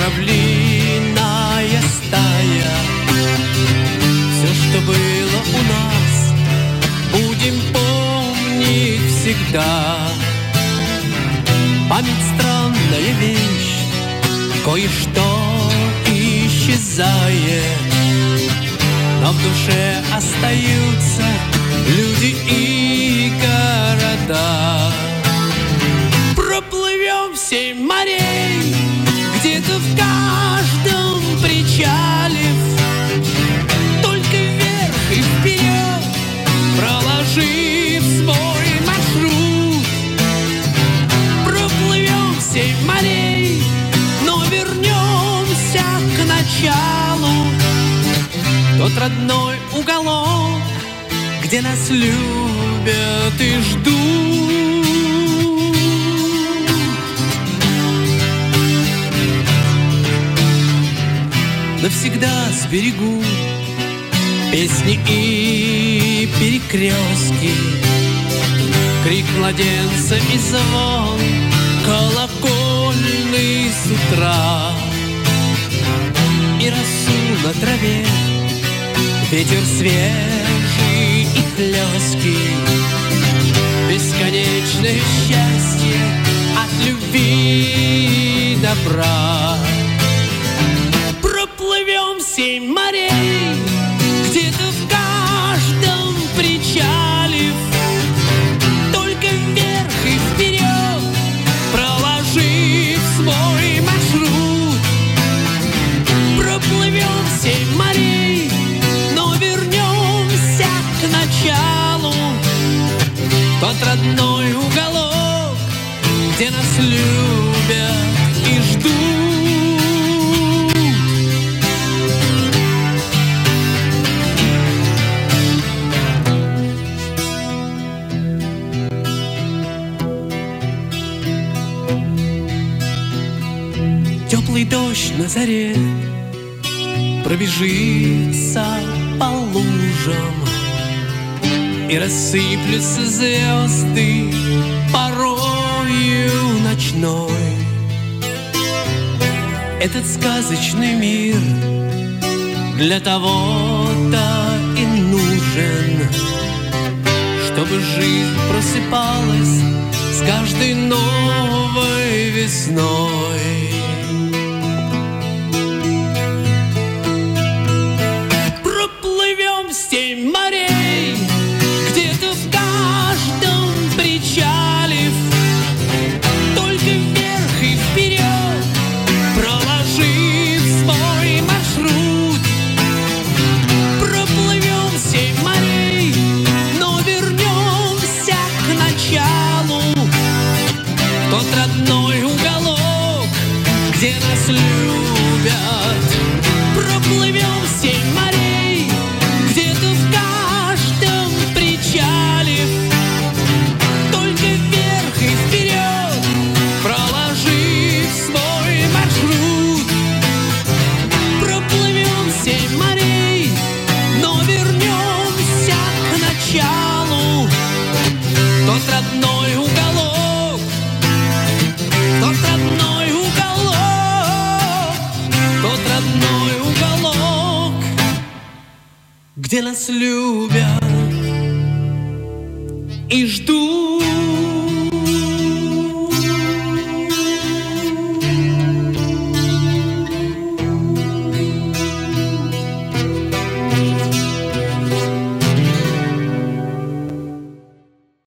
журавлиная стая. Все, что было у нас, будем помнить всегда. Память — странная вещь, кое-что исчезает, но в душе остаются люди и города. Проплывем 7 морей, где-то в каждом причале, только вверх и вперед, проложив свой маршрут. Проплывем 7 морей, но вернемся к началу. Тот родной уголок, где нас любят и ждут. Навсегда сберегу песни и перекрестки, крик младенца и звон колокольный с утра, и росу на траве, ветер свежий и хлесткий, бесконечное счастье от любви и добра. Проплывем 7 морей, где-то в каждом причале, только вверх и вперед, проложив свой маршрут. Проплывем 7 морей, но вернемся к началу. Тот родной уголок, где нас любят и ждут. Теплый дождь на заре пробежится по лужам, и рассыплются звезды порою ночной. Этот сказочный мир для того-то и нужен, чтобы жизнь просыпалась с каждой новой весной. Проплывем 7 морей, где-то в каждом причале, только вверх и вперед, проложив свой маршрут. Проплывем 7 морей, но вернемся к началу. Тот родной уголок, где нас любят. Проплывем 7 морей, где-то в каждом причале, только вверх и вперед, проложив свой маршрут. Проплывем 7 морей, но вернемся к началу. Тот родной уголок, тот родной уголок, тот родной уголок, где нас любят и ждут.